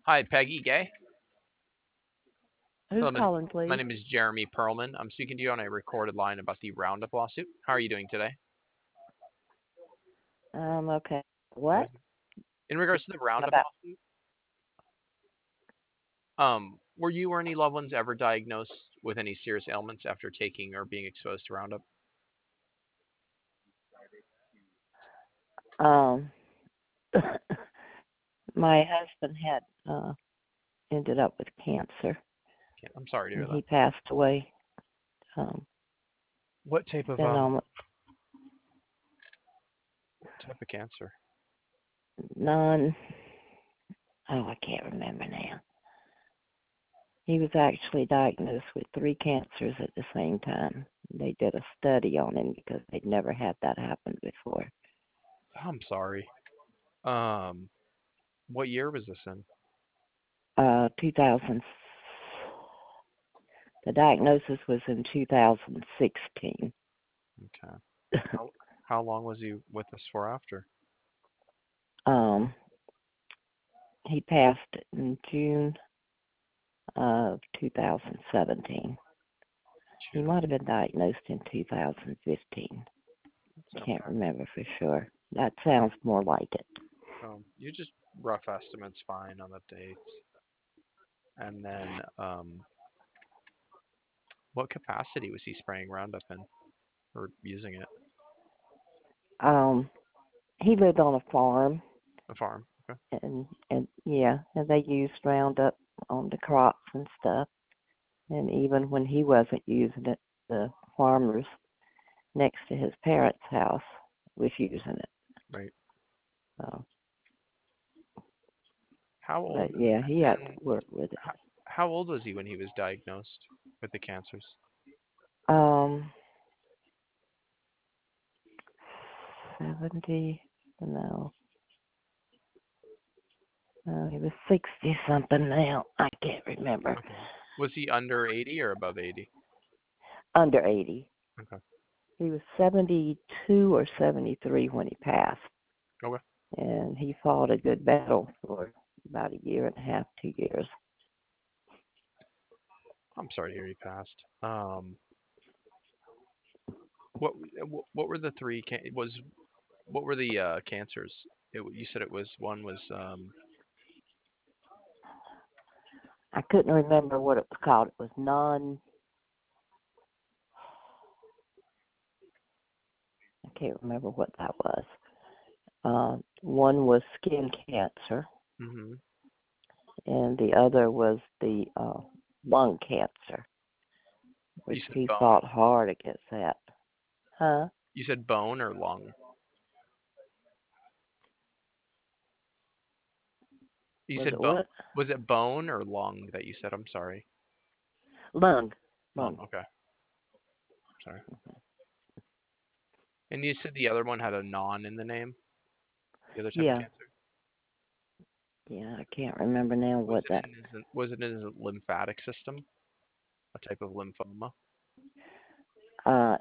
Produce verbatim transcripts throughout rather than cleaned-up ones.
Hi, Peggy Gay. Who's Hello, my, calling, my please? name is Jeremy Perlman. I'm speaking to you on a recorded line about the Roundup lawsuit. How are you doing today? Um, okay. What? Good. In regards to the Roundup About lawsuit, um, were you or any loved ones ever diagnosed with any serious ailments after taking or being exposed to Roundup? um my husband had uh ended up with cancer Okay, I'm sorry to hear and that. he passed away. Um What type of been um almost what type of cancer? none oh I can't remember now. He was actually diagnosed with three cancers at the same time. They did a study on him because they'd never had that happen before. I'm sorry. Um, what year was this in? Uh two thousand the diagnosis was in two thousand sixteen. Okay. How how long was he with us for after? um he passed in June of two thousand seventeen. He June. might have been diagnosed in two thousand fifteen. It's Can't okay. remember for sure. That sounds more like it. Um, you just rough estimates fine on the dates. And then, um, what capacity was he spraying Roundup in or using it? Um, he lived on a farm, A farm. Okay. and and yeah, and they used Roundup on the crops and stuff. And even when he wasn't using it, the farmers next to his parents' house was using it. Right. So, How old but yeah, he had to and work with it. how, how old was he when he was diagnosed with the cancers? Um, seventy, no, Uh, he was sixty something now. I can't remember. Okay. Was he under eighty or above eighty? Under eighty. Okay. He was seventy-two or seventy-three when he passed. Okay. And he fought a good battle for about a year and a half, two years. I'm sorry to hear he passed. Um, what what were the three can was what were the uh, cancers? It, you said it was one was um I couldn't remember what it was called. It was non, I can't remember what that was. Uh, one was skin cancer, mhm. and the other was the uh, lung cancer, You which said he bone. fought hard against that. Huh? You said bone or lung? You Was said it bone. what? Was it bone or lung that you said? I'm sorry. Lung. Lung. Lung. Okay. Sorry. And you said the other one had a non in the name. The other type of Yeah. cancer. Yeah, I can't remember now Was what it that. in his was it in his lymphatic system? A type of lymphoma? Uh,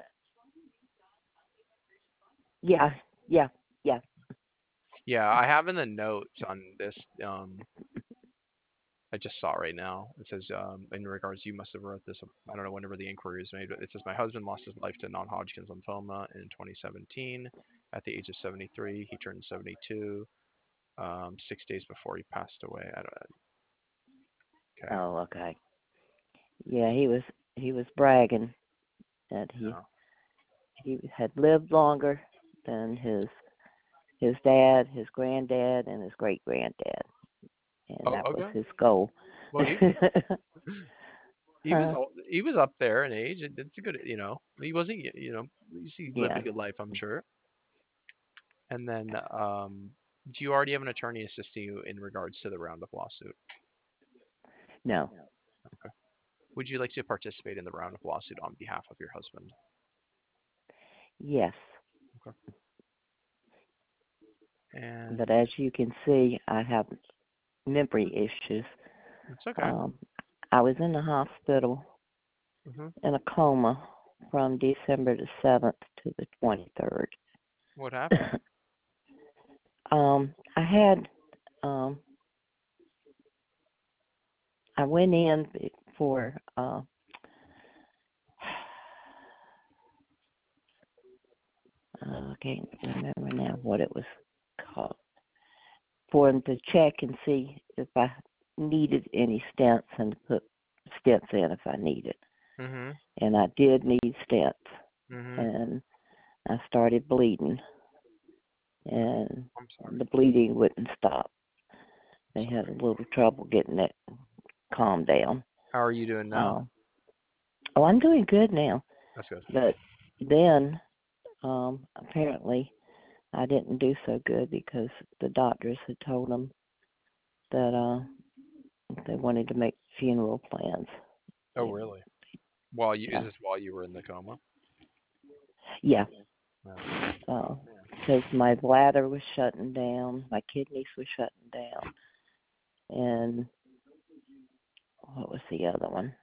yeah, yeah, yeah. Yeah, I have in the notes on this. Um, I just saw right now. It says, um, in regards, you must have wrote this. I don't know whenever the inquiry was made, but it says my husband lost his life to non-Hodgkin's lymphoma in twenty seventeen at the age of seventy-three. He turned seventy-two, um, six days before he passed away. I don't. Okay. Oh, okay. Yeah, he was he was bragging that he Yeah. he had lived longer than his his dad, his granddad, and his great granddad, and Oh, that was okay. his goal. Well, he he was Huh? old, he was up there in age. It, it's a good, you know. He wasn't, you know. He lived a Yeah. good life, I'm sure. And then, um, do you already have an attorney assisting you in regards to the Roundup lawsuit? No. Okay. Would you like to participate in the Roundup lawsuit on behalf of your husband? Yes. Okay. And But as you can see, I have memory issues. it's okay. Um, I was in the hospital Hmm. in a coma from December the seventh to the twenty-third. What happened? um, I had um, I went in for uh, uh, I can't remember now what it was called, for them to check and see if I needed any stents and to put stents in if I needed. Mhm. And I did need stents, Mhm. and I started bleeding, and I'm sorry. the bleeding wouldn't stop. They had a Sorry. little trouble getting it calmed down. How are you doing now? Uh, oh, I'm doing good now. That's good. But then, um, apparently, I didn't do so good because the doctors had told them that uh, they wanted to make funeral plans. Oh, really? While you is Yeah, this while you were in the coma? yeah. No. Uh, Man. because my bladder was shutting down, my kidneys were shutting down, and what was the other one?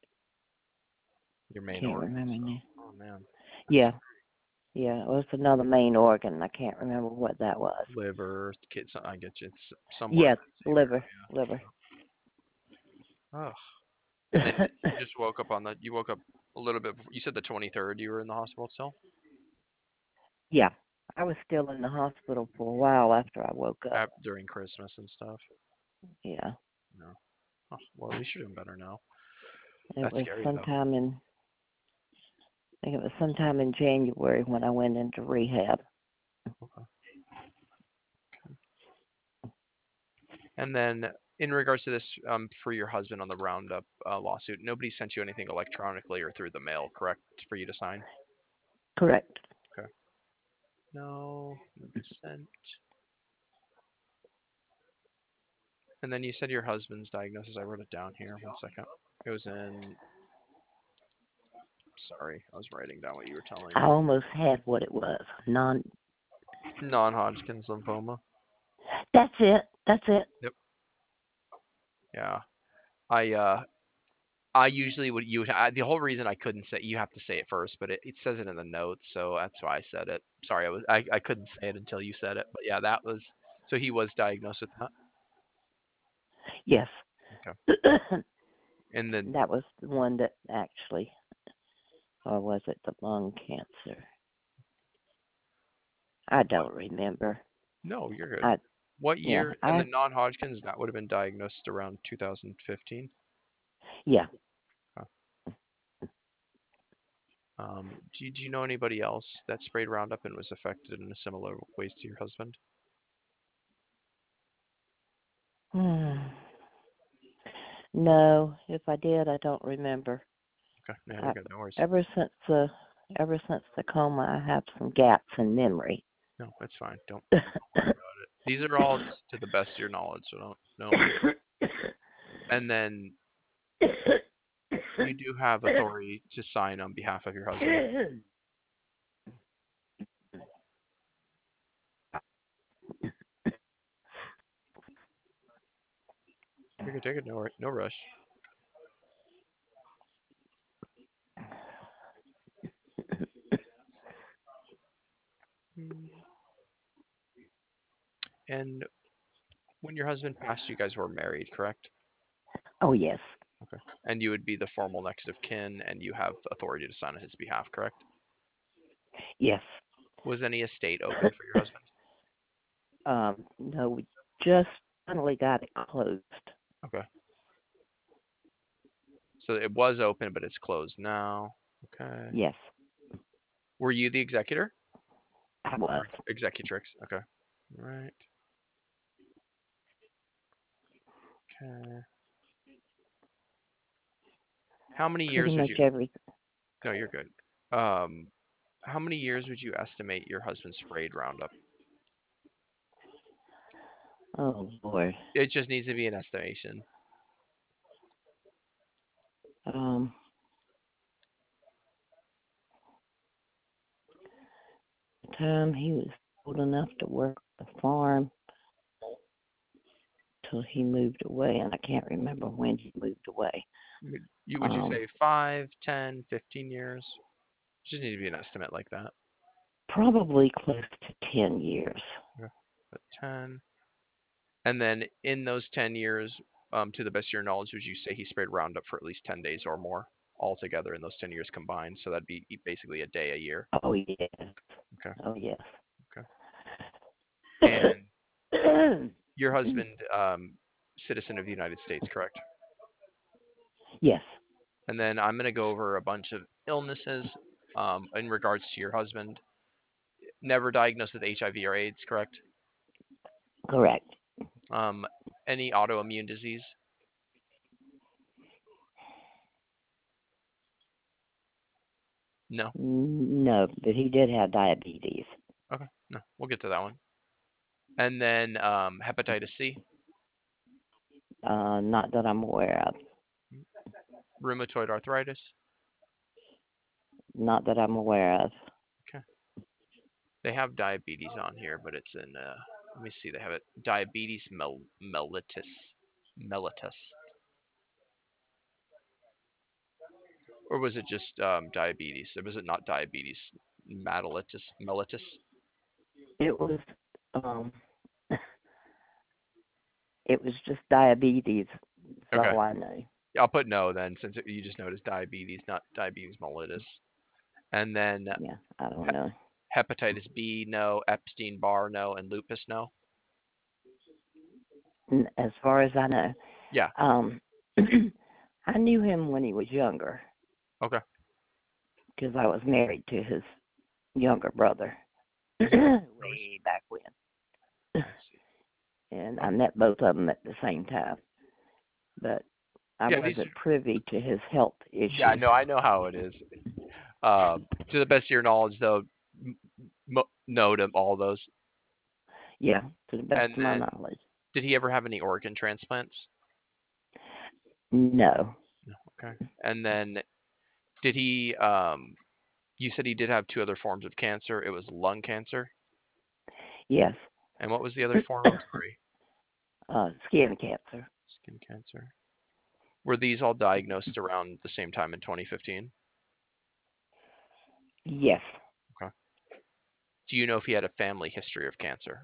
Your main Can't organ and remember stuff. now. Oh man. Yeah, yeah. It was another main organ. I can't remember what that was. Liver, kid. I get you. It's somewhere in Yeah, that same liver, area. liver. Oh. And then you just woke up on the. You woke up a little bit. Before, you said the twenty-third. You were in the hospital still. Yeah, I was still in the hospital for a while after I woke up. Ap- during Christmas and stuff. Yeah, No. Oh, well, at least you're doing better now. it That's was scary though. sometime in, I think it was sometime in January when I went into rehab. Okay. And then in regards to this, um, for your husband on the Roundup uh, lawsuit, nobody sent you anything electronically or through the mail, correct, for you to sign? Correct. Okay. No, nobody sent. And then you said your husband's diagnosis. I wrote it down here. One second. It was in. Sorry, I was writing down what you were telling I me. almost had what it was. Non. Non-Hodgkin's lymphoma. That's it. That's it. Yep. Yeah. I uh I usually would you would I, the whole reason I couldn't say you have to say it first, but it, it says it in the notes, so that's why I said it. Sorry, I was I, I couldn't say it until you said it, but yeah, that was so he was diagnosed with that. Yes. Okay, that and then was the one that actually, or was it the lung cancer? I what? don't remember. No, you're good. I What yeah. year? And I the non-Hodgkin's that would have been diagnosed around two thousand fifteen. yeah. Huh. Um, do you, do you know anybody else that sprayed Roundup and was affected in a similar ways to your husband? Hmm. No, if I did, I don't remember. Okay, no, you're I, good. No worries. ever since the ever since the coma, I have some gaps in memory. No, that's fine. Don't don't worry about it. These are all just to the best of your knowledge, so don't don't. And then you do have authority to sign on behalf of your husband. You can take it. No wor- no rush. Mm. And when your husband passed, you guys were married, correct? Oh yes, Okay. And you would be the formal next of kin, and you have authority to sign on his behalf, correct? yes. Was any estate open for your husband? um, no, we just finally got it closed. Okay. So it was open, but it's closed now. Okay. Yes, Were you the executor I was. or executrix? Okay. All right. Okay. How many Pretty years would much you? every. No, you're good. Um, how many years would you estimate your husband sprayed Roundup? Oh Lord. It just needs to be an estimation. Um, the time he was old enough to work the farm till he moved away, and I can't remember when he moved away. You would you Um, say five, ten, fifteen years? Just need to be an estimate like that. probably close to ten years. Okay. But ten. And then in those ten years, Um, to the best of your knowledge, would you say he sprayed Roundup for at least ten days or more altogether in those ten years combined? So that'd be basically a day a year. Oh yes. Okay. Oh yes. Okay. And your husband, um, citizen of the United States, correct? Yes. And then I'm going to go over a bunch of illnesses um, in regards to your husband. Never diagnosed with H I V or AIDS, correct? Correct. Um, any autoimmune disease? No. No, but he did have diabetes. Okay. No, we'll get to that one. And then um, hepatitis C, Uh, not that I'm aware of. rheumatoid arthritis. Not that I'm aware of. Okay. They have diabetes on here, but it's in. Uh, let me see. They have it. Diabetes mel- mellitus. Mellitus. Or was it just um, diabetes? Or was it not diabetes? Mellitus. Mellitus. It was um it was just diabetes. That's Okay. all I know. I'll put no then, since it, you just noticed diabetes, not diabetes mellitus. And then Yeah, I don't know. he- hepatitis B, no. Epstein Barr, no. And lupus, no. N- As far as I know, Yeah. um, I knew him when he was younger Okay. because I was married to his younger brother No worries. way back when, Let's see. and I Okay. met both of them at the same time. But I Yeah, these. wasn't privy to his health Yeah, issues. no, I know how it is. Uh, to the best of your knowledge, though, m- m- no to all those. Yeah, to the best And of my then, knowledge. did he ever have any organ transplants? No. No. Okay. And then, did he? Um, you said he did have two other forms of cancer. It was lung cancer, Yes. and what was the other form? I'm sorry. uh, skin cancer. Skin cancer. Were these all diagnosed around the same time in twenty fifteen? Yes. Okay. Do you know if he had a family history of cancer?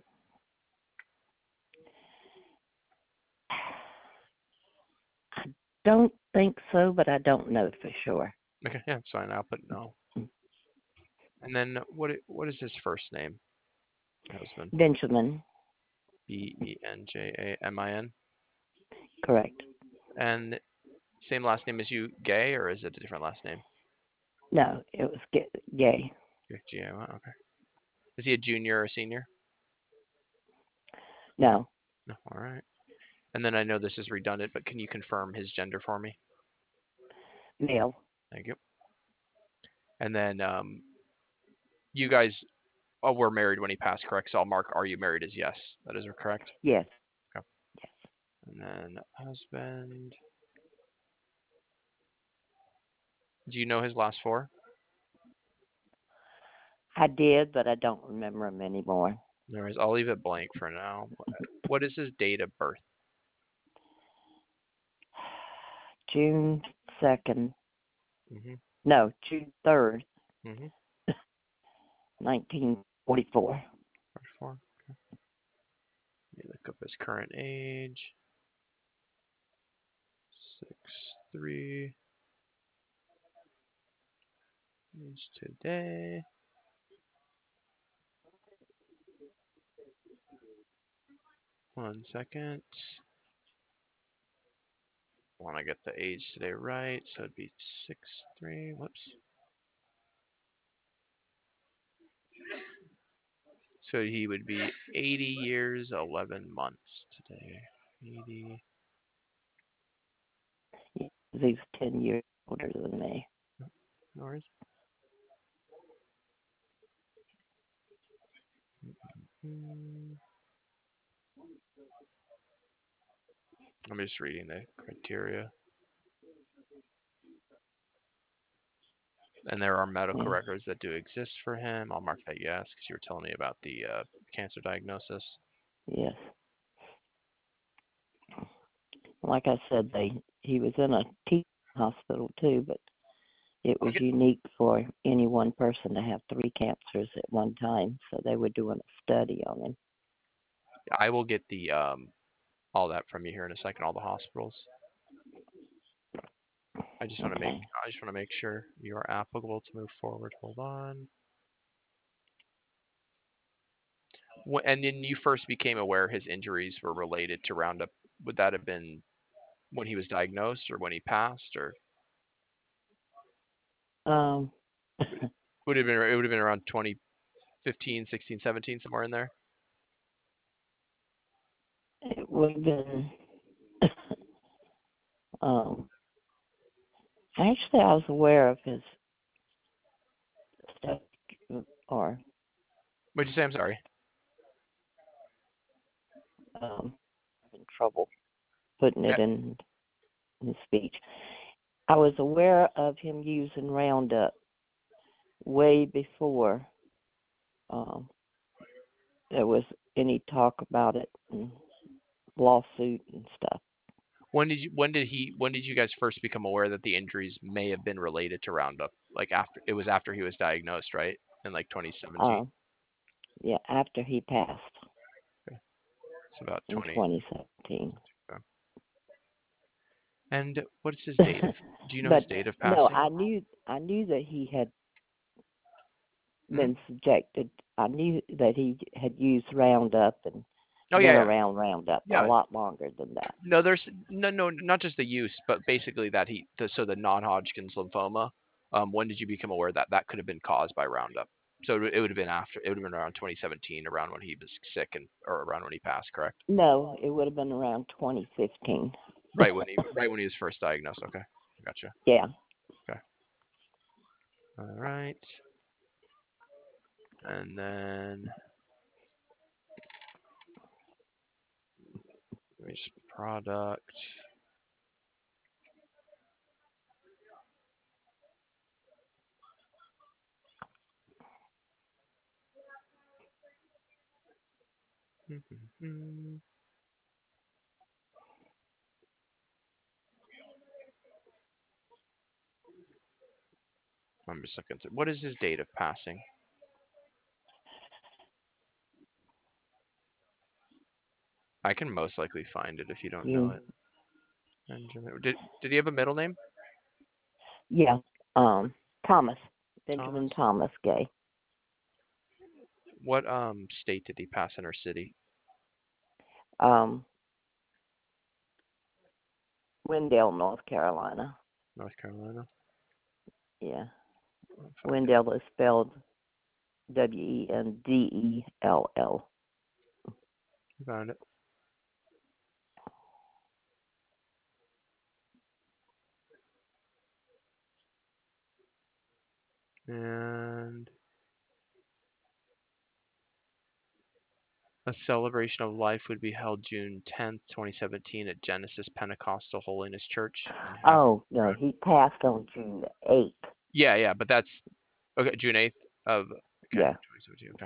I don't think so, but I don't know for sure. Okay, yeah, it's fine. I'll put no. And then what? What is his first name? Your husband. Benjamin, B E N J A M I N. correct. And same last name as you, Gay, or is it a different last name? No, it was ga- gay. G A Y. Okay. Is he a junior or a senior? No, No. All right. And then I know this is redundant, but can you confirm his gender for me? male. Thank you. And then um, you guys oh, were married when he passed, correct? So I'll mark "Are you married?" as yes. That is correct. Yes, Okay. yes. And then husband. Do you know his last four? I did, but I don't remember him anymore. No worries. I'll leave it blank for now. What is his date of birth? June second. Mhm. No, June third, Mhm. nineteen forty-four. Four. Let me look up his current age. Six three. Age today. One second. I want to get the age today right, so it'd be six three. Whoops. So he would be eighty years, eleven months today. eighty. He's ten years older than me. No worries. Hmm. I'm just reading the criteria. And there are medical Yeah. records that do exist for him. I'll mark that yes, because you were telling me about the uh, cancer diagnosis. Yes. Like I said, they he was in a teaching hospital too, but it I'll was get. unique for any one person to have three cancers at one time, so they were doing a study on him. I will get the um, all that from you here in a second. All the hospitals. I just want to make Okay. I just want to make sure you are applicable to move forward. Hold on. Wh- And then you first became aware his injuries were related to Roundup. Would that have been when he was diagnosed, or when he passed, or Um, would it have been it would have been around twenty fifteen, sixteen, seventeen, somewhere in there? it would have been. um, actually, I was aware of his stuff, or What'd you say? I'm sorry. um, having trouble putting Yeah. it in his speech. I was aware of him using Roundup way before um, there was any talk about it and lawsuit and stuff. When did you when did he when did you guys first become aware that the injuries may have been related to Roundup? Like after it was after he was diagnosed, right? In like twenty seventeen. Um, yeah, after he passed Okay. It's about in twenty. twenty seventeen. Okay. And what's his date of? Do you know his But date of no, passing? I knew I knew that he had Hmm? been subjected. I knew that he had used Roundup and Oh been yeah, yeah, around Roundup a yeah. lot longer than that. No, there's no, no, not just the use, but basically that he, the, so the non-Hodgkin's lymphoma. Um, when did you become aware that that could have been caused by Roundup? So it would have been after, it would have been around twenty seventeen, around when he was sick and, or around when he passed, correct? No, it would have been around twenty fifteen. Right when he, right when he was first diagnosed. Okay, gotcha. Yeah. Okay, all right, and then let me just product. I'm just looking through. What is his date of passing? I can most likely find it if you don't know You. it. Benjamin. Did did he have a middle name? Yeah. Um. Thomas. Thomas. Benjamin Thomas Gay. What um state did he pass in, or city? Um. Wendell, North Carolina. North Carolina. Yeah. I'll find it. Wendell is spelled W E N D E L L. Found it. And a celebration of life would be held June tenth, twenty seventeen at Genesis Pentecostal Holiness Church in Happy Oh no, Road. he passed on June eighth. Yeah, yeah, but that's okay. June eighth of okay, Yeah. twenty seventeen. Okay,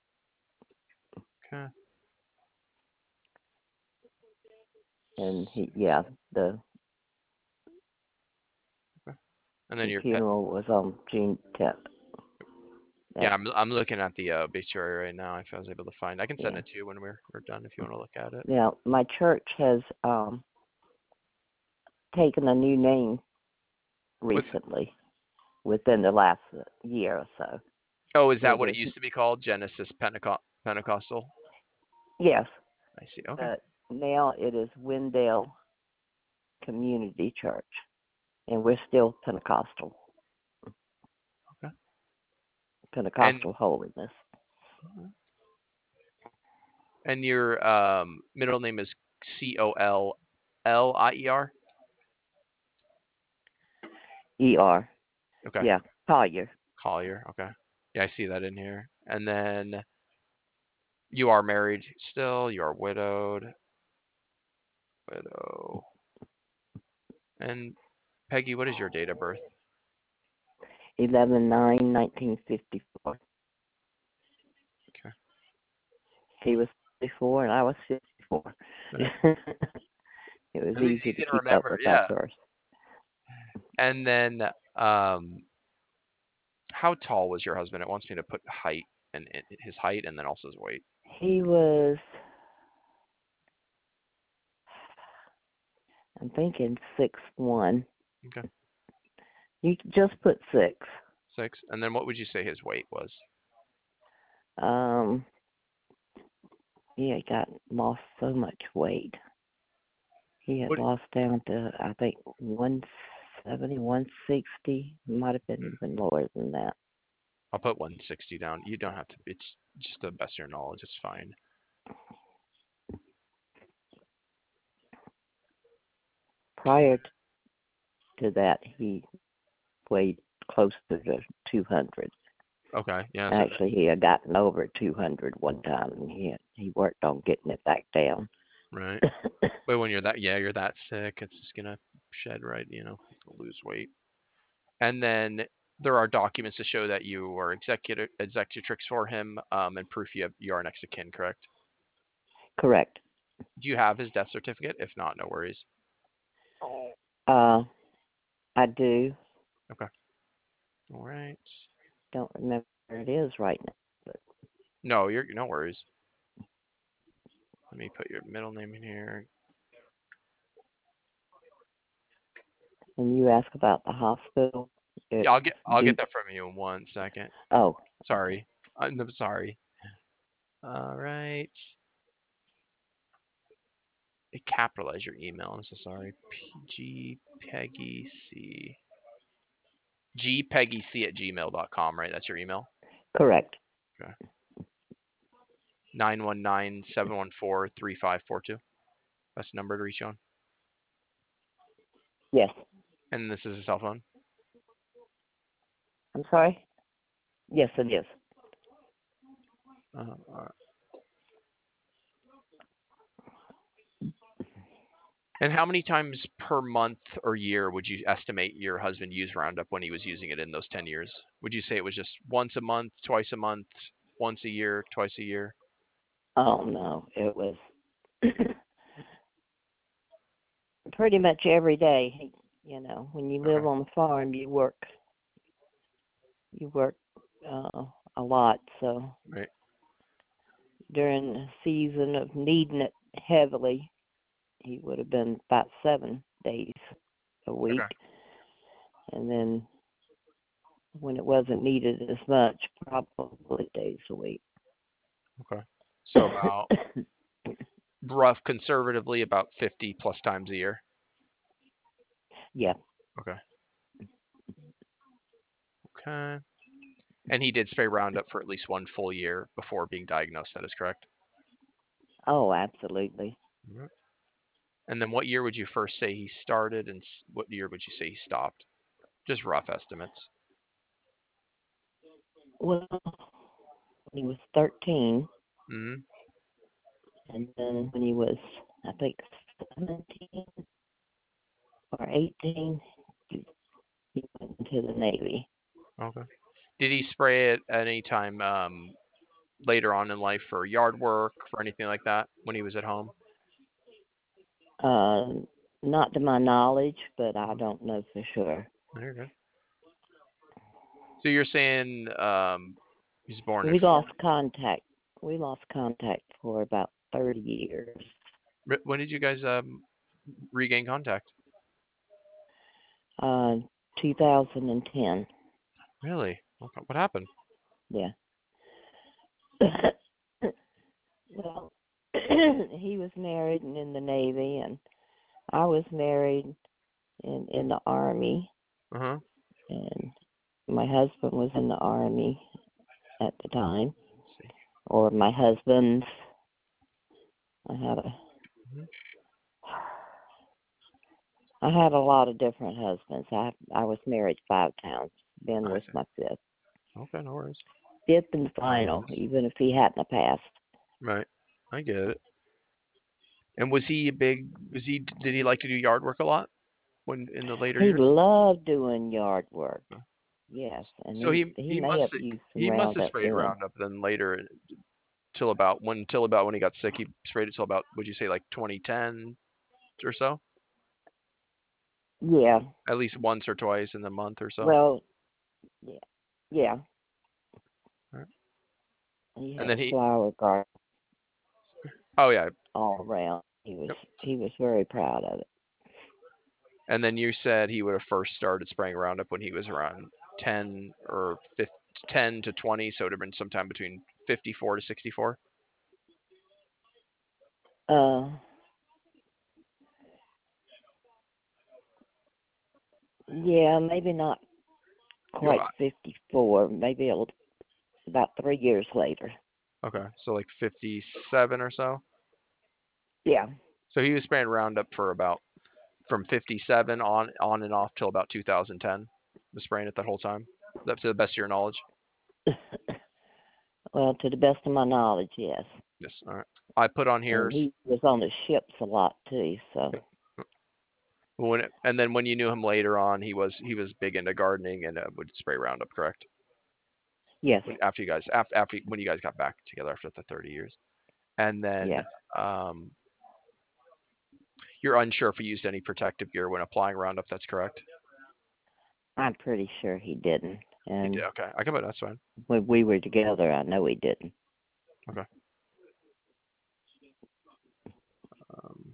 okay. And he, yeah, the Okay. And then the your pet. funeral was on June tenth. Yeah, That, I'm I'm looking at the uh, obituary right now. If I was able to find, I can send yeah. it to you when we're we're done if you want to look at it. Now my church has um taken a new name What's recently, within the last year or so. oh, is that It what it is, used to be called? Genesis Penteco- Pentecostal. yes, I see. Okay. but now it is Wendell Community Church, and we're still Pentecostal, Okay. And Pentecostal holiness. and your um middle name is C O L L I E R. E R, Okay. yeah, Collier. Collier. Okay. Yeah, I see that in here. And then you are married still. You are widowed. Widow. And Peggy, what is your date of birth? eleven nine nineteen fifty-four. Okay. He was fifty-four and I was fifty-four. It was At least easy to easy to keep up remember. with that Yeah. verse. And then um, how tall was your husband? It wants me to put height and and his height and then also his weight. He was I'm thinking six one. Okay. You just put six. Six. And then what would you say his weight was? Um, he had got lost so much weight. He had What? lost down to I think one seventy, one sixty. Might have been even lower than that. I'll put one sixty down. You don't have to. It's just the best of your knowledge. It's fine. Prior to that, he weighed close to the two hundred. Okay. Yeah. So Actually, he had gotten over two hundred one time, and he had, he worked on getting it back down. right. But when you're that, yeah, you're that sick, it's just gonna shed, right? You know, lose weight. And then there are documents to show that you are executor executrix for him, um, and proof you have, you are next of kin, correct? Correct. Do you have his death certificate? If not, no worries. Uh, I do. Okay. All right. Don't remember where it is right now. But No, you're no worries. Let me put your middle name in here. when you ask about the hospital, Yeah, it's I'll get I'll get deep. that from you in one second. Oh, okay. Sorry. I'm sorry. All right. Capitalize your email. I'm so sorry. P G Peggy C. G Peggy C at gmail dot com, right? That's your email? Correct. Okay. nine one nine, seven one four, three five four two. That's the number to reach you on. Yes. And this is a cell phone? I'm sorry? Yes, it is. Uh, all right. And how many times per month or year would you estimate your husband used Roundup when he was using it in those ten years? Would you say it was just once a month, twice a month, once a year, twice a year? Oh, no. It was pretty much every day. You know, when you live Okay. on the farm, you work, you work uh, a lot. So Right. during the season of needing it heavily, he would have been about seven days a week. Okay. And then when it wasn't needed as much, probably days a week. Okay. So about rough conservatively about fifty plus times a year. Yeah. Okay. Okay. And he did spray Roundup for at least one full year before being diagnosed. That is correct. Oh, absolutely. Mhm. And then what year would you first say he started, and what year would you say he stopped? Just rough estimates. Well, when he was thirteen, Mm-hmm. and then when he was, I think, seventeen or eighteen, he, he went into the Navy. Okay. Did he spray it at any time um, later on in life for yard work, for anything like that, when he was at home? Uh, not to my knowledge, but I don't know for sure. Very good. So you're saying um, he's born in We four. lost contact. We lost contact for about thirty years. When did you guys um, regain contact? Uh, two thousand ten. Really? Okay. What happened? Yeah. Well, he was married and in the Navy, and I was married in in the Army, Uh huh. and my husband was in the Army at the time, See. or my husband's. I had a Mm-hmm. I had a lot of different husbands. I I was married five times. Ben I was see. my fifth, Okay, no worries. fifth and No final, worries. even if he hadn't have passed. Right. I get it. And was he a big? Was he? Did he like to do yard work a lot when in the later He years? loved doing yard work. Okay. Yes, and So he he he he may must have have, used some he must have Roundup sprayed then. Roundup then later till about when till about when he got sick. He sprayed it till about, would you say, like twenty ten or so? Yeah. At least once or twice in the month or so. Well, yeah, yeah. Right. He And had then a he. flower garden Oh yeah. all around. He was Yep. he was very proud of it. And then you said he would have first started spraying Roundup when he was around ten or fifteen, ten to twenty, so it would have been sometime between fifty-four to sixty-four. Uh, yeah, maybe not You, quite fifty-four. Maybe it'll, about three years later. okay, so like fifty-seven or so. Yeah. So he was spraying Roundup for about from fifty-seven on on and off till about two thousand ten. Was spraying it that whole time. That's to the best of your knowledge. Well, to the best of my knowledge, yes. Yes. All right. I put on here And he was on the ships a lot too, so. when and then when you knew him later on, he was he was big into gardening and uh, would spray Roundup, correct? Yes. When, after you guys after after when you guys got back together after the thirty years, and then Yeah. um, you're unsure if he used any protective gear when applying Roundup. That's correct. I'm pretty sure he didn't. He And did. Okay, I can put that's fine. when we were together, I know he didn't. Okay. Um,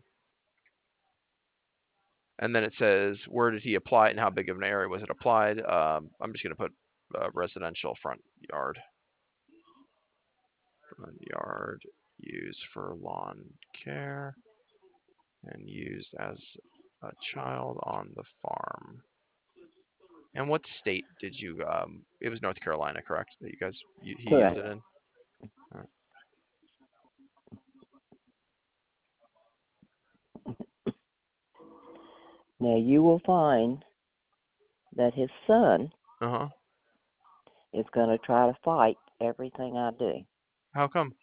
and then it says where did he apply it and how big of an area was it applied? Um, I'm just gonna put uh, residential front yard. Front yard used for lawn care and used as a child on the farm. And what state did you? Um, it was North Carolina, correct? That you guys you, he used Correct. it in. All right. Now you will find that his son Uh huh. is going to try to fight everything I do. How come?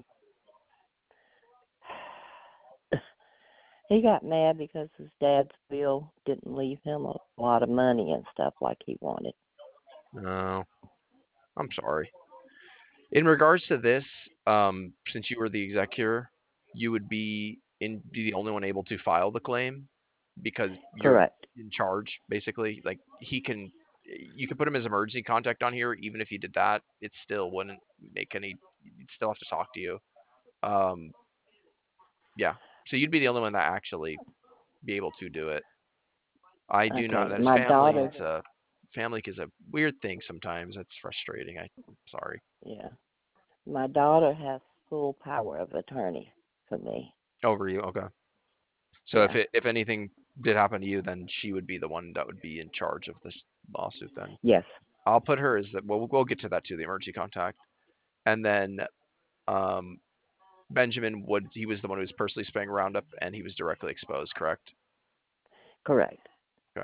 He got mad because his dad's will didn't leave him a lot of money and stuff like he wanted. No, I'm sorry. In regards to this, um, since you were the executor, you would be in be the only one able to file the claim because you're Correct. in charge, basically. Like he can, you could put him as emergency contact on here. Even if you did that, it still wouldn't make any. You'd still have to talk to you. Um, yeah. So you'd be the only one that actually be able to do it. I do not. Okay. That's My family. daughter, It's a family is a weird thing sometimes. It's frustrating. I, I'm sorry. yeah. My daughter has full power of attorney for me. Over you. Okay. So if Yeah. it if anything did happen to you, then she would be the one that would be in charge of this lawsuit. Then Yes. I'll put her as the. Well, we'll get to that too. The emergency contact, and then um, Benjamin would. He was the one who was personally spraying Roundup, and he was directly exposed. Correct. Correct. Okay.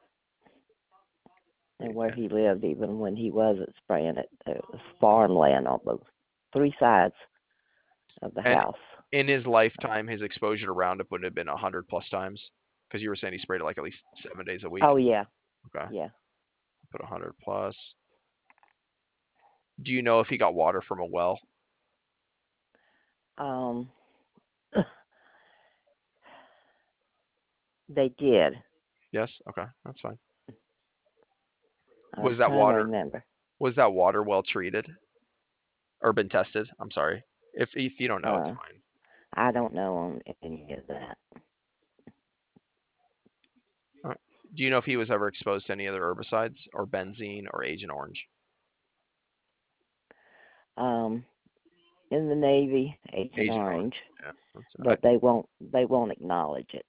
And where he lived, even when he wasn't spraying it, there was farmland on both three sides of the And house. in his lifetime, his exposure to Roundup would have been a hundred plus times, because you were saying he sprayed it like at least seven days a week. Oh yeah. Okay. Yeah. Put a hundred plus. Do you know if he got water from a well? Um. They did. Yes. Okay, that's fine. I Was was that trying to water? remember. Was that water well treated or been tested? I'm sorry. If if you don't know, it's Uh, fine. I don't know on any of that. All right. Do you know if he was ever exposed to any other herbicides or benzene or Agent Orange? Um, in the Navy, Agent Agent Orange. Orange, Yeah. That's, I, but they won't. They won't acknowledge it.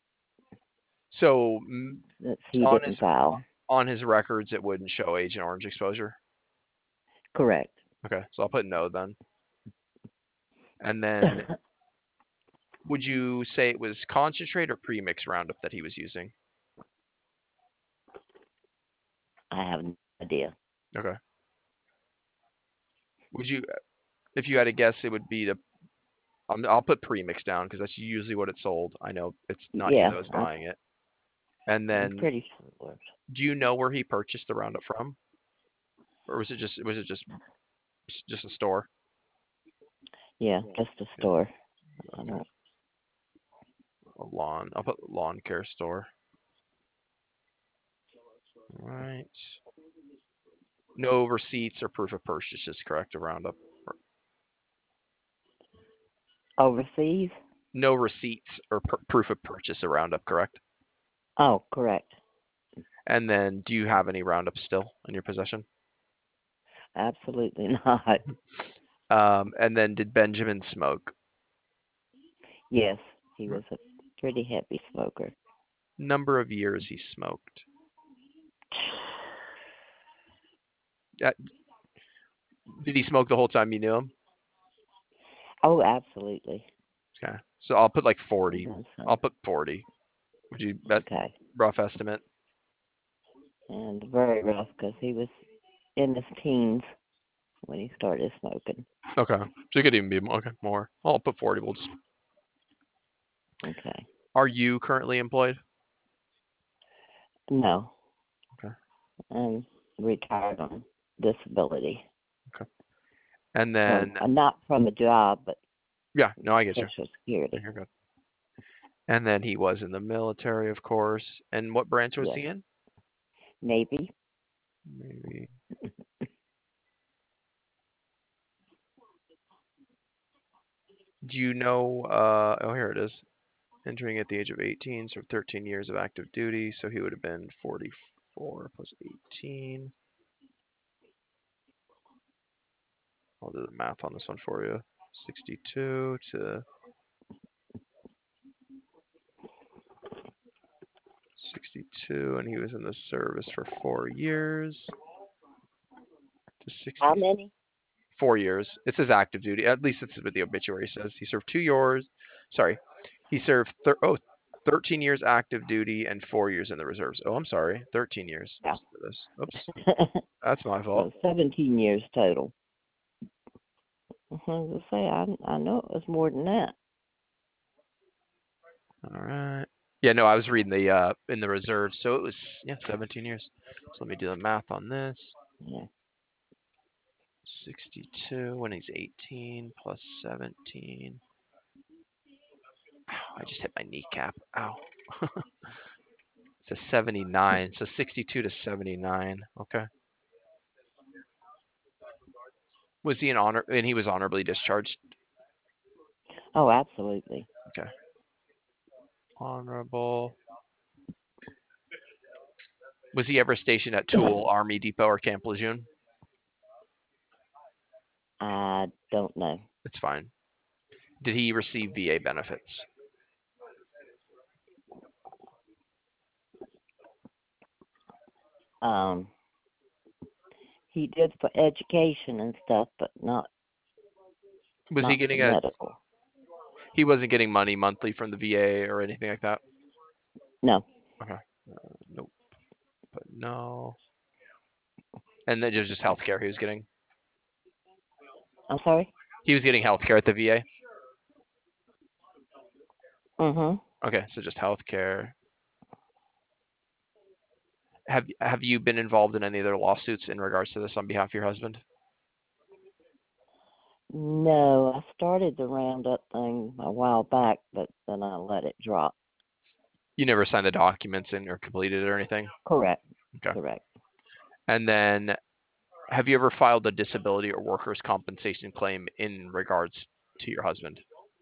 so mm, That he on his didn't file. on his records, it wouldn't show Agent Orange exposure. Correct. Okay, so I'll put no then. And then, would you say it was concentrate or premix Roundup that he was using? I have no idea. Okay. Would you, if you had to guess, it would be the. Um, I'll put premix down because that's usually what it's sold. I know it's not you Yeah, that was I'm, buying it. And I'm then, pretty sure. do you know where he purchased the Roundup from, or was it just was it just just a store? Yeah, just a store. I Okay. don't. A lawn. I'll put lawn care store. All right. No receipts or proof of purchase is correct. A Roundup. Overseas? No receipts or pr- proof of purchase a Roundup, correct? Oh, correct. And then, do you have any Roundup still in your possession? Absolutely not. Um, and then, did Benjamin smoke? Yes, he was a pretty heavy smoker. Number of years he smoked. Uh, did he smoke the whole time you knew him? Oh, absolutely. Okay. So I'll put like forty. Done so. I'll put forty. Would you bet? Okay. Rough estimate. And very rough because he was in his teens when he started smoking. Okay. So it could even be more. Okay, more. I'll put forty. We'll just. Okay. Are you currently employed? No. Okay. I'm retired on disability. Okay. And From then, uh, not from a job, but yeah, no, I get you. Social Security. You're good. And then he was in the military, of course. And what branch was Yes. he in? Navy. Maybe. Do you know? Uh, oh, here it is. Entering at the age of eighteen, so thirteen years of active duty. So he would have been forty-four plus eighteen. I'll do the math on this one for you. sixty-two to sixty-two, and he was in the service for four years. To How sixty, many? four years. It says active duty. At least it's what the obituary says. He served two years. Sorry, he served thir- oh, thirteen years active duty and four years in the reserves. Oh, I'm sorry, thirteen years. Yeah. This. Oops, that's my fault. So seventeen years total. I was gonna say I I know it was more than that. All right. Yeah, no, I was reading the uh in the reserves, so it was yeah, seventeen years. So let me do the math on this. Yeah. sixty-two when he's eighteen plus seventeen. Ow, I just hit my kneecap. Ow. It's a seventy-nine, so sixty-two to seventy-nine. Okay. Was he an honor? And he was honorably discharged. Oh, absolutely. Okay. Honorable. Was he ever stationed at Tool, Army Depot, or Camp Lejeune? I don't know. It's fine. Did he receive V A benefits? Um, he did for education and stuff, but not Was he not for getting a? medical. He wasn't getting money monthly from the V A or anything like that. No. Okay. Uh, nope. But no. And then it was just health care he was getting. I'm sorry. He was getting health care at the V A. Mhm. Okay, so just health care. Have Have you been involved in any other lawsuits in regards to this on behalf of your husband? No, I started the roundup thing a while back, but then I let it drop. You never signed the documents in or completed it or anything? Correct. Okay. Correct. And then, have you ever filed a disability or workers' compensation claim in regards to your husband?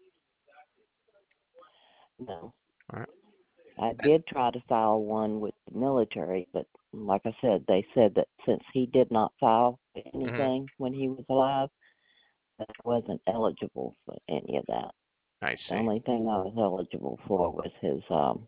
No. All right. I did try to file one with the military, but like I said, they said that since he did not file Mm-hmm. anything when he was alive, that I wasn't eligible for any of that. I The see. only thing I was eligible for was his um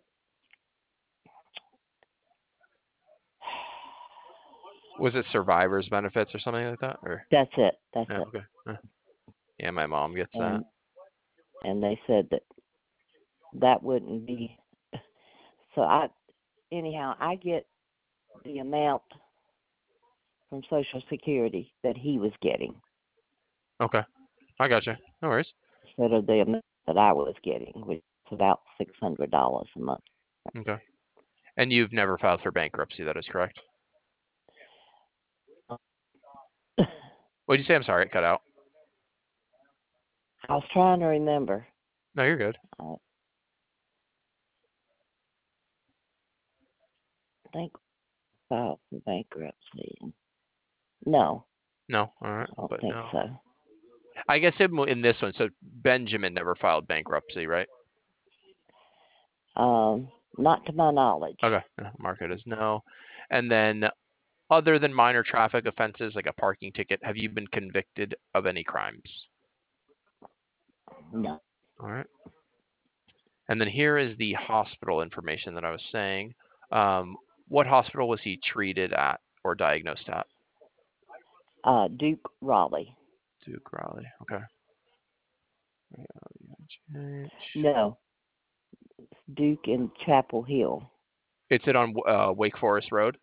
Was it survivor's benefits or something like that? Or that's it. That's yeah, it. okay. Uh, Yeah, my mom gets that. And and they said that that wouldn't be so I anyhow I get the amount from Social Security that he was getting Okay, I gotcha. No worries. instead of the amount that I was getting, which is about six hundred dollars a month. Okay. And you've never filed for bankruptcy, that is correct? What did you say? I'm sorry, it cut out. I was trying to remember. No, you're good. I think filed for bankruptcy. No, No, all right, I don't but think no. so. I guess in, in this one, so Benjamin never filed bankruptcy, right? Um, Not to my knowledge. Okay, mark it as no. And then, other than minor traffic offenses like a parking ticket, have you been convicted of any crimes? No. All right. And then here is the hospital information that I was saying. Um, what hospital was he treated at or diagnosed at? Uh, Duke Raleigh. Duke Raleigh. Okay. No. Duke in Chapel Hill. It's it on uh, Wake Forest Road?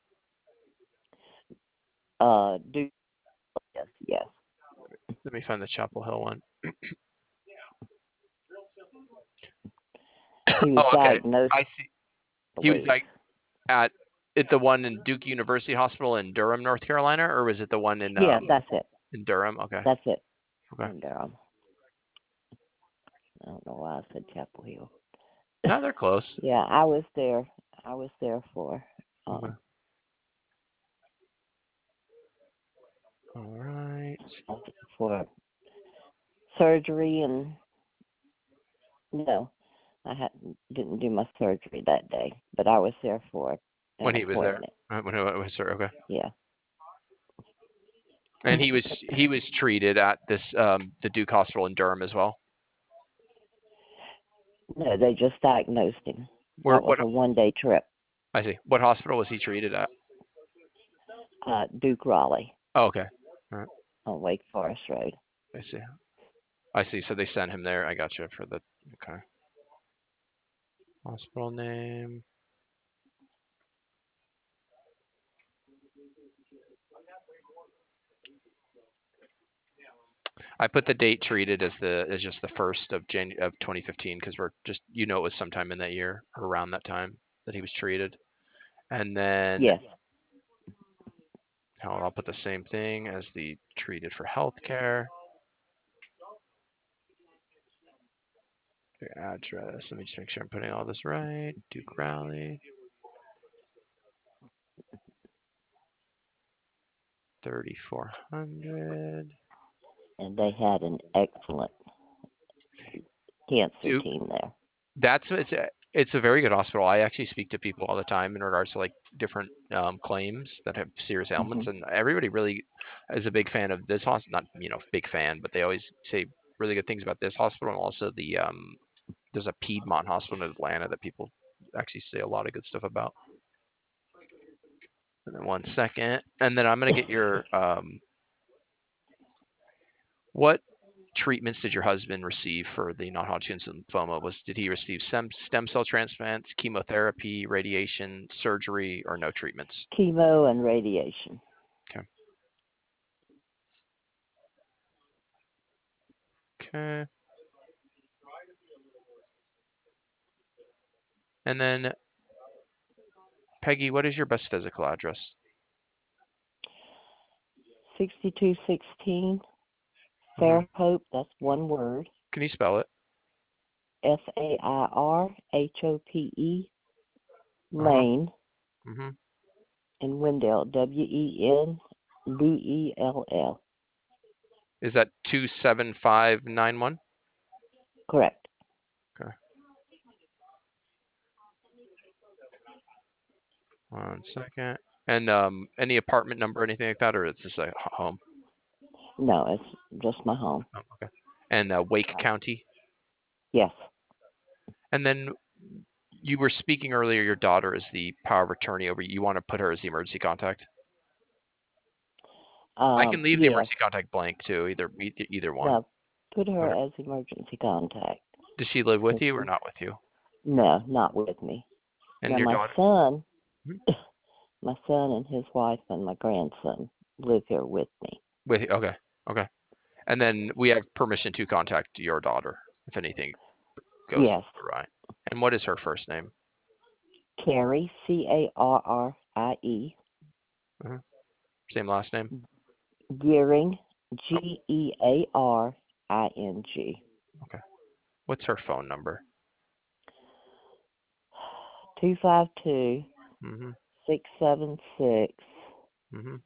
Uh, Duke. Yes, yes. Let me find the Chapel Hill one. He was Oh, okay. diagnosed. I see. He was like at it the one in Duke University Hospital in Durham, North Carolina, or was it the one in Yeah, um that's it. in Durham? Okay. That's it. Okay. In Durham. I don't know why I said Chapel Hill. No, they're close. Yeah, I was there. I was there for um, Okay. All right. for surgery and no, I hadn't didn't do my surgery that day, but I was there for an When he was there. appointment. Uh, When it was there. Okay. Yeah. And he was he was treated at this um the Duke Hospital in Durham as well. No, they just diagnosed him. Where That was what a one day trip. I see. What hospital was he treated at? Uh, Duke Raleigh Oh, okay. All right. on Wake Forest Road. I see. I see. So they sent him there. I got you for the okay. Hospital name. I put the date treated as the as just the first of Jan of twenty fifteen because we're just you know it was sometime in that year or around that time that he was treated, and then Yes. I'll put the same thing as the treated for healthcare. The address. Let me just make sure I'm putting all this right. Duke Raleigh. thirty-four hundred. And they had an excellent cancer Duke. team there. That's it's a, it's a very good hospital. I actually speak to people all the time in regards to like different um, claims that have serious ailments, Mm-hmm. and everybody really is a big fan of this hospital. Not you know big fan, but they always say really good things about this hospital, and also the um, there's a Piedmont Hospital in Atlanta that people actually say a lot of good stuff about. And then one second, and then I'm gonna get your um, what treatments did your husband receive for the non-Hodgkin's lymphoma? Was did he receive stem stem cell transplants, chemotherapy, radiation, surgery, or no treatments? Chemo and radiation. Okay. Okay. And then Peggy, what is your best physical address? sixty-two sixteen Mm-hmm. Fairhope. That's one word. Can you spell it? F A I R H O P E Uh-huh. Lane Mm-hmm. in Wendell. W E N D E L L. Is that two seven five nine one? Correct. Okay. One second. And um, any apartment number, anything like that, or it's just a home? No, it's just my home. Oh, okay. And uh, Wake County. Yes. And then you were speaking earlier. Your daughter is the power of attorney over you. You want to put her as the emergency contact? I Um, can leave the yes. emergency contact blank too. Either either, either one. No, put her Okay. as emergency contact. Does she live with Cause you or she, not with you? no, not with me. And Now your my daughter? son, Hmm? my son and his wife and my grandson live here with me. With you. Okay. Okay. And then we have permission to contact your daughter if anything goes Yes. awry. And what is her first name? Carrie, C A R R I E. Uh-huh. Same last name? Gearing, Oh, G E A R I N G. okay. What's her phone number? Two five two Mhm. six seven six. Mhm.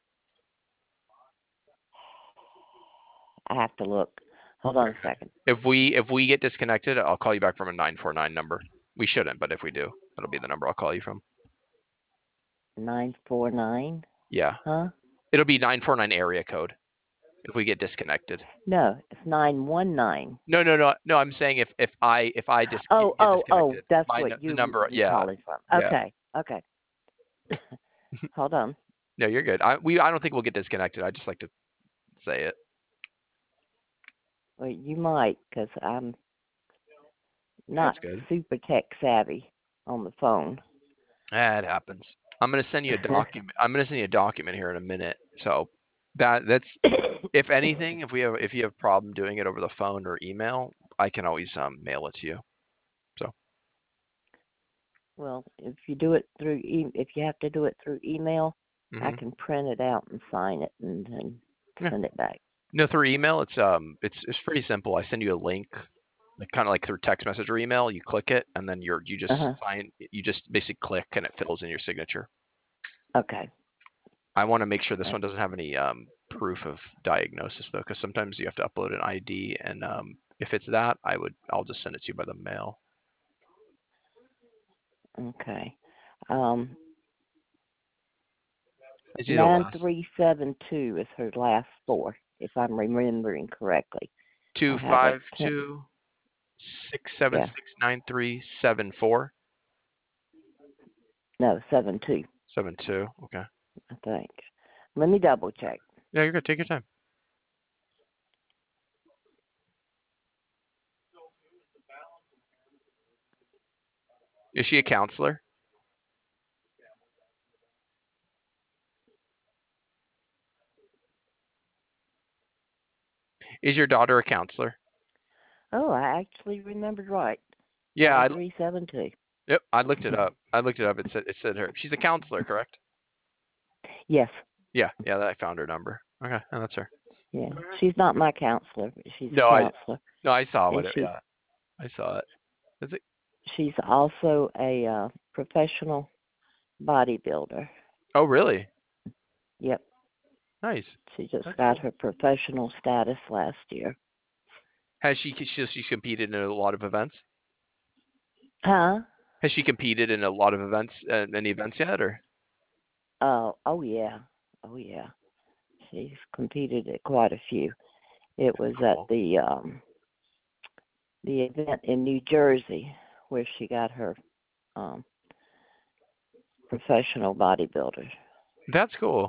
I have to look. Hold on a second. If we if we get disconnected, I'll call you back from a nine four nine number. We shouldn't, but if we do, that'll be the number I'll call you from. Nine four nine? Yeah. Huh? It'll be nine four nine area code if we get disconnected. No, it's nine one nine. No, no, no, no. I'm saying if if I if I dis- Oh, get oh, oh, disconnected, that's my what the you number. you Yeah, calling from. yeah. Okay, okay. Hold on. No, you're good. I we I don't think we'll get disconnected. I just like to say it. Well, you might, because I'm not That's good. super tech savvy on the phone. That happens. I'm gonna send you a document. I'm gonna send you a document here in a minute. So that that's if anything, if we have if you have a problem doing it over the phone or email, I can always um mail it to you. So Well, if you do it through e- if you have to do it through email, I hmm can print it out and sign it and then yeah. send it back. No, through email, it's um it's it's pretty simple. I send you a link, like kind of like through text message or email. You click it, and then you're you just Uh huh. sign. You just basically click, and it fills in your signature. Okay. I want to make sure this Right. one doesn't have any um proof of diagnosis though, because sometimes you have to upload an I D, and um if it's that, I would I'll just send it to you by the mail. Okay. Um, Is you the nine last three seven two is her last four, if I'm remembering correctly. two I have a five ten. two six seven Yeah. six nine three seven four No, seven two. seven two? Okay. I think. Let me double check. Yeah, you're good. Take your time. Is she a counselor? Is your daughter a counselor? Oh, I actually remembered right. Yeah, Nine I three seven two. yep, I looked it up. I looked it up. It said it said her. She's a counselor, correct? Yes. Yeah, yeah, I found her number. Okay, and that's her. Yeah. She's not my counselor, but she's No, a I counselor, no, I saw and what it. she's Yeah, I saw it. Is it? she's also a uh, professional bodybuilder. Oh, really? Yep. Nice. She just That's got cool. her professional status last year. Has she she she's competed in a lot of events? Huh? Has she competed in a lot of events, uh, any events yet, or? Oh, oh yeah. Oh yeah. She's competed at quite a few. It was at Cool. the um the event in New Jersey where she got her um professional bodybuilder. That's cool.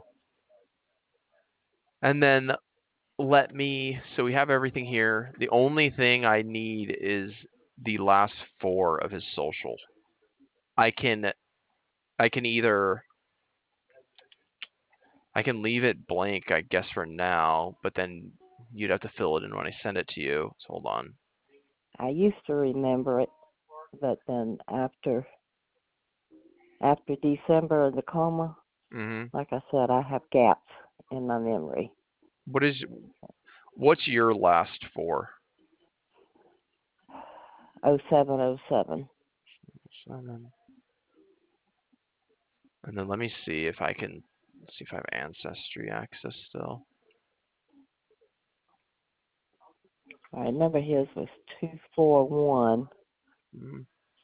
And then let me. So we have everything here. The only thing I need is the last four of his social. I can I can either I can leave it blank, I guess, for now, but then you'd have to fill it in when I send it to you. So hold on. I used to remember it, but then after after December of the coma, Mhm. like I said, I have gaps in my memory. What is what's your last four? Oh seven oh seven. Seven. And then let me see if I can see if I have ancestry access still. I remember his was two four one. Mhm.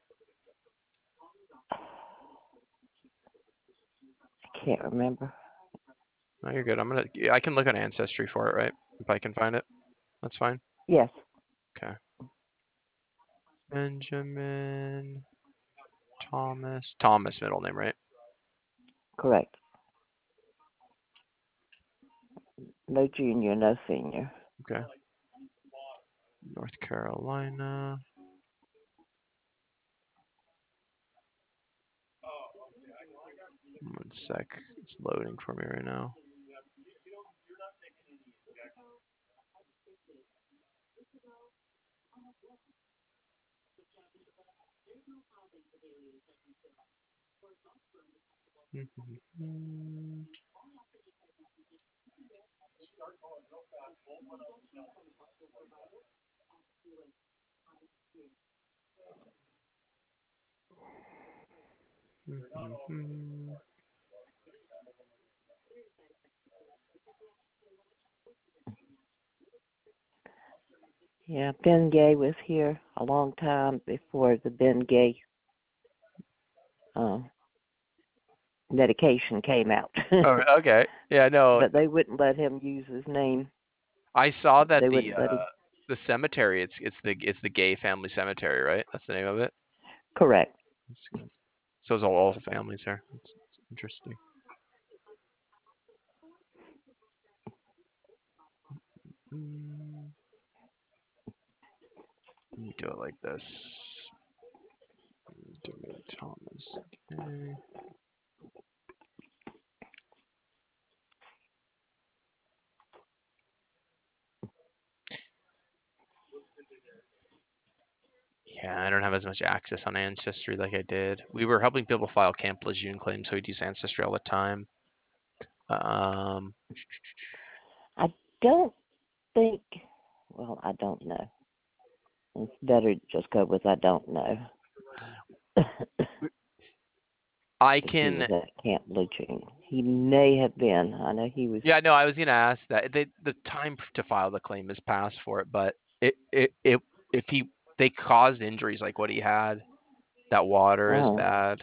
I can't remember. No, you're good. I'm gonna. I can look on ancestry for it, right? If I can find it, that's fine. Yes, Okay. Benjamin Thomas. Thomas, middle name, right? correct. No junior, no senior. Okay. North Carolina. One sec. It's loading for me right now. Yeah, Ben Gay was here a long time before the Ben Gay uh, medication came out. Oh, okay. Yeah, no. But they wouldn't let him use his name. I saw that They the wouldn't let him. uh the cemetery. It's it's the it's the Gay Family Cemetery, right? That's the name of it. Correct. So it's all all families there. It's, it's interesting. Mm, let me do it like this. Domain Thomas. Okay. Yeah, I don't have as much access on Ancestry like I did. We were helping people file Camp Lejeune claims, so we'd use Ancestry all the time. Um, I don't think. Well, I don't know. It's better to just go with I don't know. I If he was can. at Camp Lejeune, he may have been. I know he was. Yeah, no, I was gonna ask that. They, the time to file the claim is passed for it, but it, it, it, if he, they caused injuries like what he had, that water is Oh, bad.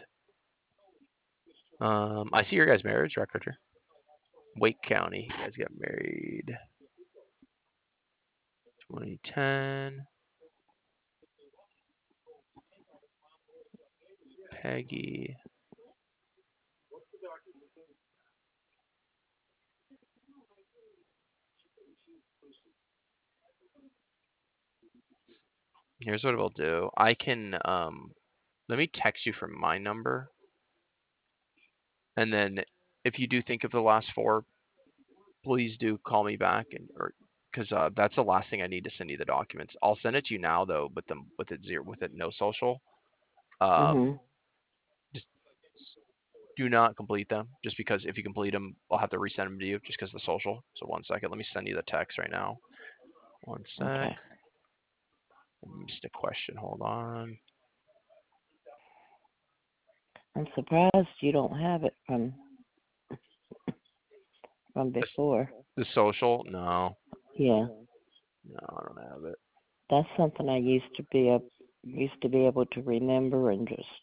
Um, I see your guys' marriage record here. Wake County, you guys got married twenty ten. Peggy. Here's what we'll do. I can um, let me text you from my number, and then if you do think of the last four, please do call me back, and or because uh, that's the last thing I need to send you the documents. I'll send it to you now though, with them with it zero with it no social. Um, mhm. just do not complete them, just because if you complete them, I'll have to resend them to you just because of the social. So one second, let me send you the text right now. One sec. Okay. Just a question. Hold on. I'm surprised you don't have it from from The, before. the social? No, Yeah, no, I don't have it. that's something I used to be a used to be able to remember and just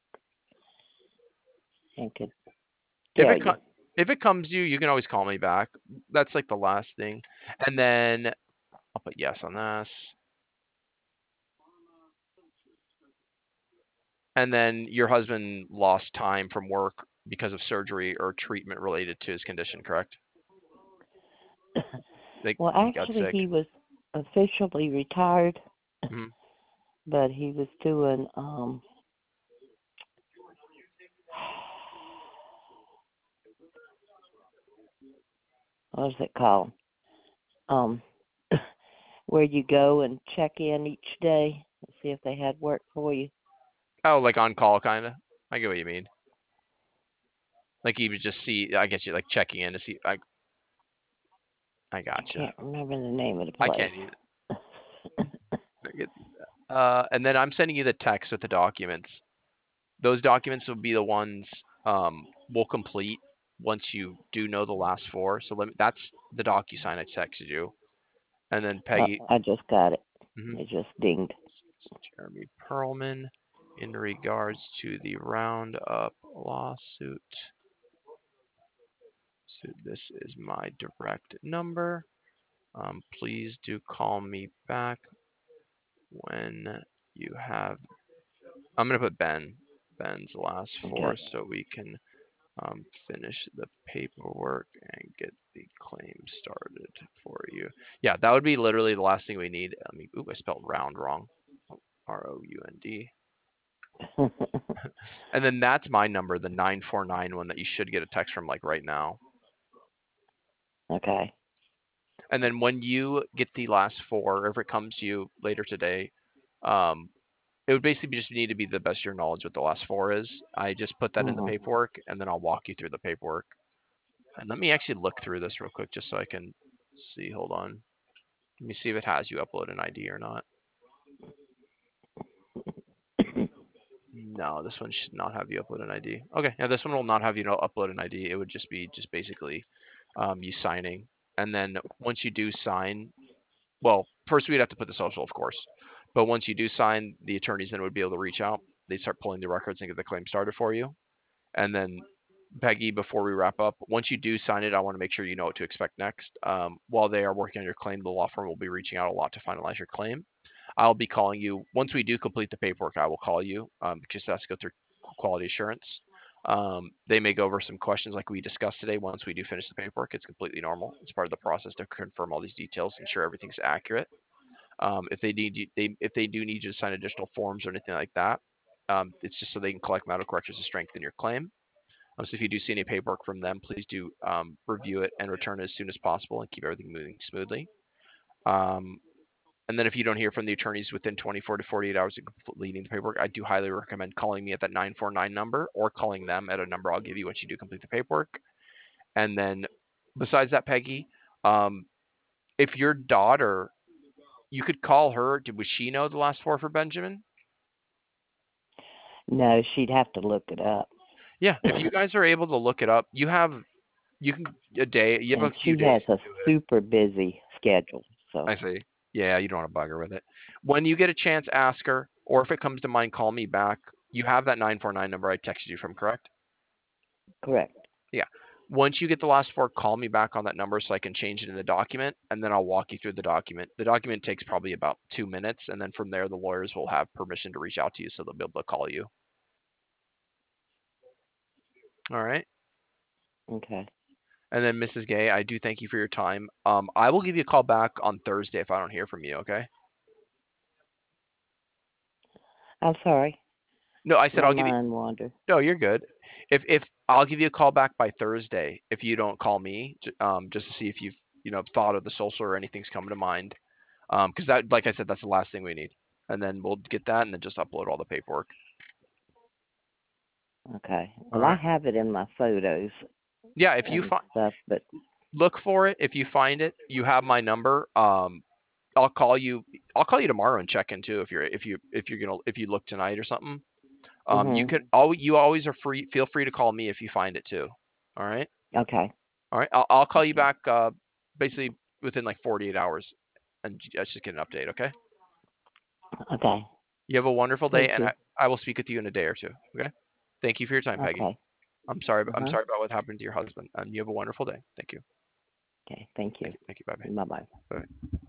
and could If tell it you. co- if it comes to you, you can always call me back. That's like the last thing, and then I'll put yes on this. And then your husband lost time from work because of surgery or treatment related to his condition, correct? Like Well, he got actually, sick. he was officially retired, Hmm. but he was doing um what was it called? Um, where you go and check in each day and see if they had work for you. Oh, like on call, kind of. I get what you mean. Like he would just see. I get you. Like checking in to see. I I I gotcha. can't remember the name of the I place. can't either. I get, uh, and then I'm sending you the text with the documents. Those documents will be the ones um we'll complete once you do know the last four. So let me, that's the DocuSign I texted you, and then Uh, Peggy. I just got it. Mhm. It just dinged. Jeremy Perlman in regards to the Roundup lawsuit. So this is my direct number. Um, please do call me back when you have. I'm gonna put Ben. Ben's last four, Okay. so we can um, finish the paperwork and get the claim started for you. Yeah, that would be literally the last thing we need. I mean, ooh, I spelled round wrong. R O U N D. And then that's my number, the nine four nine one that you should get a text from like right now. Okay. And then when you get the last four, or if it comes to you later today, um, it would basically just need to be the best of your knowledge what the last four is. I just put that in the Mhm. paperwork, and then I'll walk you through the paperwork. And let me actually look through this real quick just so I can see. Hold on. Let me see if it has you upload an I D or not. No, this one should not have you upload an I D. Okay, yeah, this one will not have you upload an I D. It would just be just basically um, you signing. And then once you do sign, well, first we'd have to put the social, of course. But once you do sign, the attorneys then would be able to reach out. they start pulling the records and get the claim started for you. And then Peggy, before we wrap up, once you do sign it, I want to make sure you know what to expect next. Um, while they are working on your claim, the law firm will be reaching out a lot to finalize your claim. I'll be calling you once we do complete the paperwork. I will call you um, because that's go through quality assurance. Um, they may go over some questions like we discussed today. Once we do finish the paperwork, it's completely normal. It's part of the process to confirm all these details, ensure everything's accurate. Um, if they need you, they if they do need you to sign additional forms or anything like that, um, it's just so they can collect medical records to strengthen your claim. Um, so if you do see any paperwork from them, please do um, review it and return it as soon as possible and keep everything moving smoothly. Um, and then if you don't hear from the attorneys within twenty-four to forty-eight hours of completing the paperwork, I do highly recommend calling me at that nine four nine number or calling them at a number I'll give you once you do complete the paperwork. And then besides that, Peggy, um, if your daughter, you could call her. Did would she know the last four for Benjamin? No, she'd have to look it up. Yeah, if you guys are able to look it up, you have you can a day. You have And a she few days has a to do it. super busy schedule, I so see. Yeah, you don't want to bug her with it. When you get a chance, ask her, or if it comes to mind, call me back. You have that nine four nine number I texted you from, correct? correct. Yeah. Once you get the last four, call me back on that number so I can change it in the document, and then I'll walk you through the document. The document takes probably about two minutes, and then from there, the lawyers will have permission to reach out to you, so they'll be able to call you. All right. Okay. And then, Missus Gay, I do thank you for your time. Um, I will give you a call back on Thursday if I don't hear from you. Okay? I'm sorry. No, I said My I'll give you. mind wandered. No, you're good. If if I'll give you a call back by Thursday if you don't call me, um, just to see if you've you know thought of the social or anything's coming to mind. Um, because that, like I said, that's the last thing we need, and then we'll get that and then just upload all the paperwork. Okay. All Well, I right. have it in my photos Yeah, if you and find stuff, but look for it, if you find it, you have my number. Um, I'll call you. I'll call you tomorrow and check in too if you're if you if you're gonna if you look tonight or something. Um, you mhm. can all you always are free. Feel free to call me if you find it too. All right. Okay. All right. I'll I'll call you Okay. back uh basically within like forty-eight hours and j- just get an update. Okay. Okay. You have a wonderful day, Thank and I you. I will speak with you in a day or two. Okay. Thank you for your time, Peggy. Okay. I'm sorry. I'm Uh-huh. sorry about what happened to your husband. And you have a wonderful day. Thank you. Okay. Thank you. Thank you. Thank you. Bye Bye-bye. bye. Bye.